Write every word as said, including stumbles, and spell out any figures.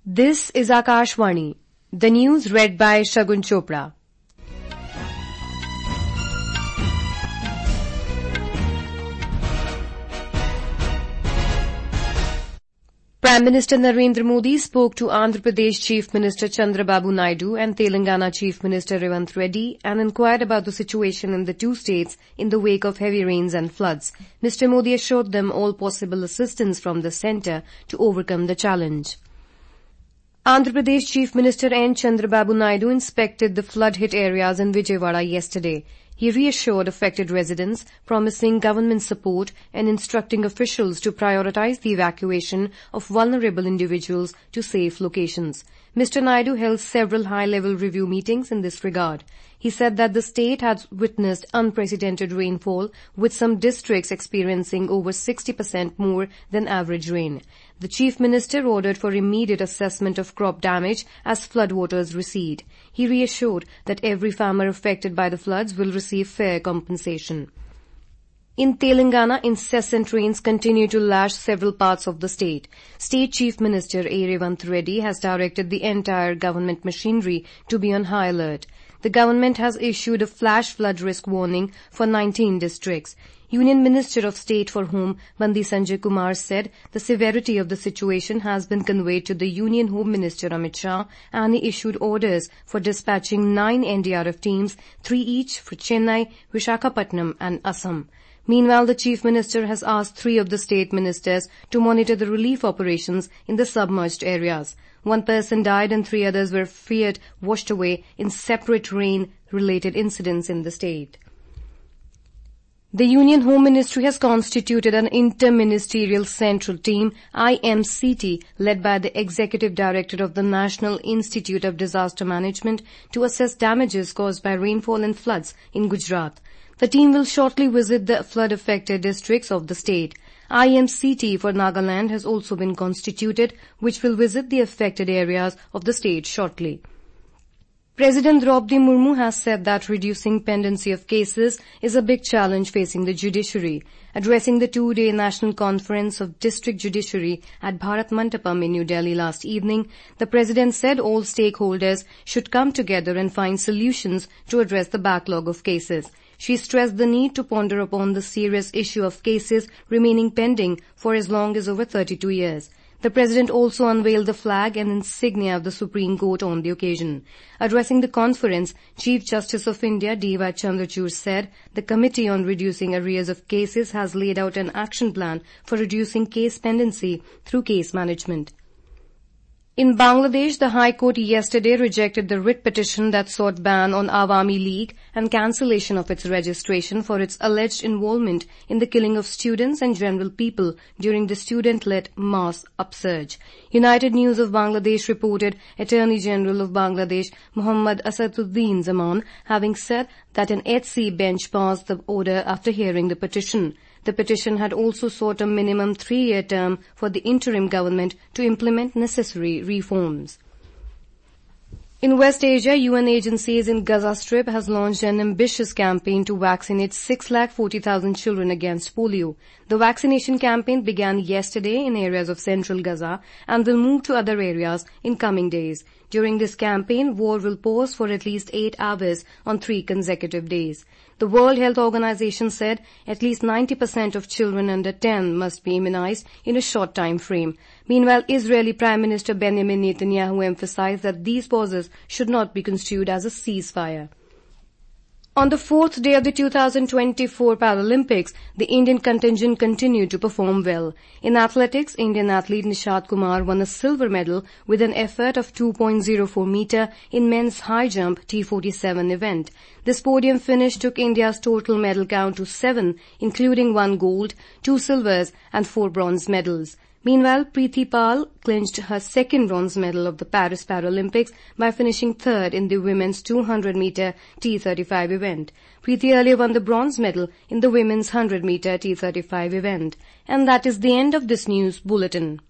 This is Akashvani, the news read by Shagun Chopra. Prime Minister Narendra Modi spoke to Andhra Pradesh Chief Minister Chandrababu Naidu and Telangana Chief Minister Revanth Reddy and inquired about the situation in the two states in the wake of heavy rains and floods. Mister Modi assured them all possible assistance from the centre to overcome the challenge. Andhra Pradesh Chief Minister N. Chandrababu Naidu inspected the flood-hit areas in Vijayawada yesterday. He reassured affected residents, promising government support and instructing officials to prioritize the evacuation of vulnerable individuals to safe locations. Mister Naidu held several high-level review meetings in this regard. He said that the state has witnessed unprecedented rainfall, with some districts experiencing over sixty percent more than average rain. The Chief Minister ordered for immediate assessment of crop damage as floodwaters recede. He reassured that every farmer affected by the floods will receive fair compensation. In Telangana, incessant rains continue to lash several parts of the state. State Chief Minister A. Revanth Reddy has directed the entire government machinery to be on high alert. The government has issued a flash flood risk warning for nineteen districts. Union Minister of State for Home, Bandi Sanjay Kumar, said the severity of the situation has been conveyed to the Union Home Minister Amit Shah, and he issued orders for dispatching nine N D R F teams, three each for Chennai, Visakhapatnam and Assam. Meanwhile, the Chief Minister has asked three of the state ministers to monitor the relief operations in the submerged areas. One person died and three others were feared washed away in separate rain-related incidents in the state. The Union Home Ministry has constituted an inter-ministerial central team, I M C T, led by the Executive Director of the National Institute of Disaster Management, to assess damages caused by rainfall and floods in Gujarat. The team will shortly visit the flood-affected districts of the state. I M C T for Nagaland has also been constituted, which will visit the affected areas of the state shortly. President Draupadi Murmu has said that reducing pendency of cases is a big challenge facing the judiciary. Addressing the two-day National Conference of District Judiciary at Bharat Mandapam in New Delhi last evening, the President said all stakeholders should come together and find solutions to address the backlog of cases. She stressed the need to ponder upon the serious issue of cases remaining pending for as long as over thirty-two years. The President also unveiled the flag and insignia of the Supreme Court on the occasion. Addressing the conference, Chief Justice of India D Y Chandrachud said the Committee on Reducing Arrears of Cases has laid out an action plan for reducing case pendency through case management. In Bangladesh, the High Court yesterday rejected the writ petition that sought ban on Awami League and cancellation of its registration for its alleged involvement in the killing of students and general people during the student-led mass upsurge. United News of Bangladesh reported Attorney General of Bangladesh Muhammad Asaduddin Zaman having said that an H C bench passed the order after hearing the petition. The petition had also sought a minimum three-year term for the interim government to implement necessary reforms. In West Asia, U N agencies in Gaza Strip has launched an ambitious campaign to vaccinate six lakh forty thousand children against polio. The vaccination campaign began yesterday in areas of central Gaza and will move to other areas in coming days. During this campaign, war will pause for at least eight hours on three consecutive days. The World Health Organization said at least ninety percent of children under ten must be immunized in a short time frame. Meanwhile, Israeli Prime Minister Benjamin Netanyahu emphasized that these pauses should not be construed as a ceasefire. On the fourth day of the two thousand twenty-four Paralympics, the Indian contingent continued to perform well. In athletics, Indian athlete Nishad Kumar won a silver medal with an effort of two point oh four meter in men's high jump T forty-seven event. This podium finish took India's total medal count to seven, including one gold, two silvers and four bronze medals. Meanwhile, Preeti Pal clinched her second bronze medal of the Paris Paralympics by finishing third in the women's two hundred meter T thirty-five event. Preeti earlier won the bronze medal in the women's one hundred meter T thirty-five event. And that is the end of this news bulletin.